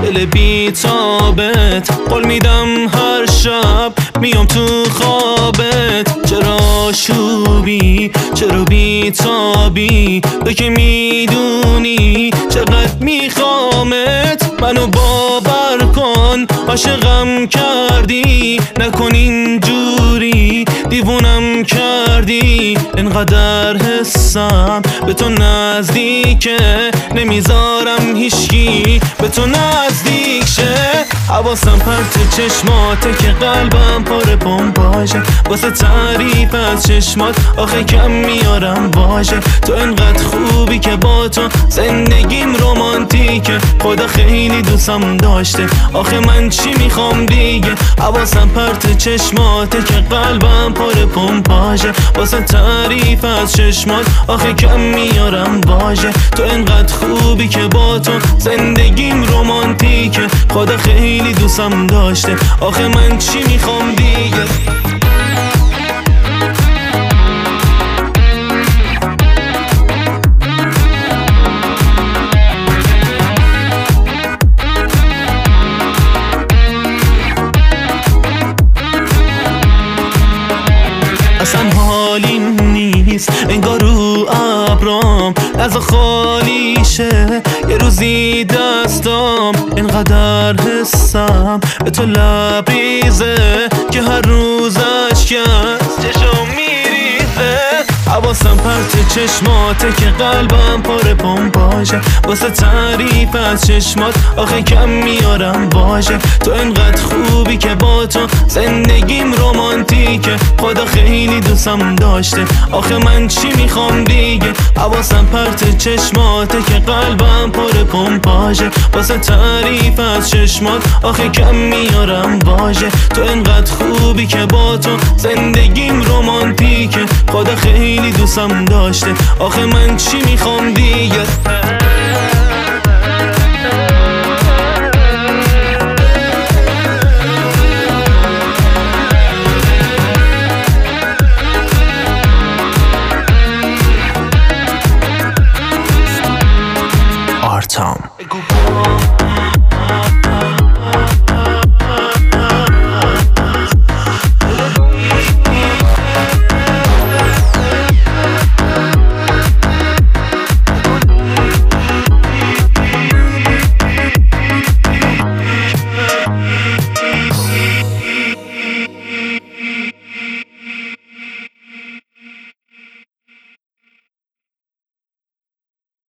دل بی تابت، قول میدم هر شب میام تو خوابت. چرا شوبی، چرا بی تابی، تو که میدونی چقدر میخوامت. منو باور کن عاشقم کردی، نکن اینجوری دیوونم کردی. انقدر حسم به تو نزدیکه، نمیذارم هیچکی به تو نزدیک شه. حواسم پرت چشماته که قلبم پر پمپاشه، واسه تعریف از چشمات آخه کم میارم باشه. تو انقدر خوبی که با تو زندگیم رومانتیکه، خدا خیلی دوستم داشته آخه من چی میخوام دیگه. حواسم پرت چشماته که قلبم پر پمپاشه، واسه تعریف از چشمات آخه کم میارم باشه. تو انقدر خوبی که با تو زندگیم رومانتیکه، خدا خیلی دوستم داشته آخه من چی میخوام دیگه. اصلا حالیم نیست انگار رو ابرام از خالی شه. یه روزی دستام اینقدر حسم به تو لبریزه که هر روز اشکست چشم میریزه. حواسم پرت چشماته که قلبم پر پمپاشه، واسه تعریف از چشمات آخه کم میارم باشه. تو انقدر خوبی که با تو زندگیم رومانتیکه، خدا خیلی دوستم داشته آخه من چی میخوام دیگه. حواسم پرت چشماته که قلبم پر پمپاشه، واسه تعریف از چشمات آخه کم میارم باشه. تو انقدر خوبی که با تو زندگیم رومانتیکه، خدا خیلی دوستم داشته آخه من چی میخوام دیگه. آرتام